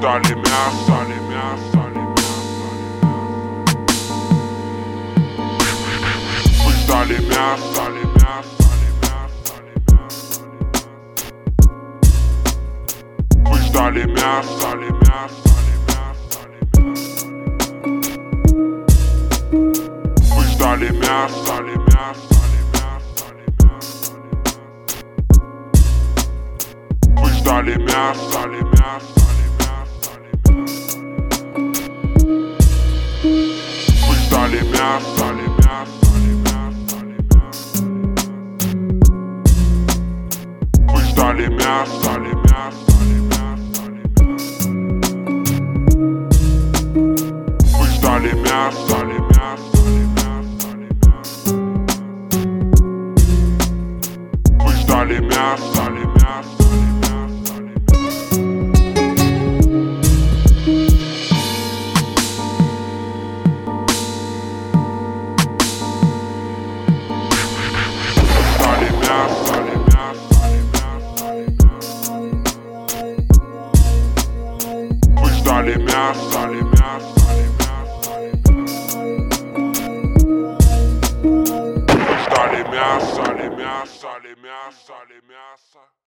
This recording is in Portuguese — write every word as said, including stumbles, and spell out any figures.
dale meassa, dale meassa, dale meassa. Dale meassa, dale meassa, dale meassa. Dale meassa, dale meassa, dale meassa. Dale meassa, dale meassa. Dale meassa, dale meassa, dale meassa, dale meassa, dale meassa, dale meassa, dale meassa, dale meassa, dale meassa, dale meassa. Dale meassa, dale meassa, dale meassa, dale meassa, dale meassa, dale meassa.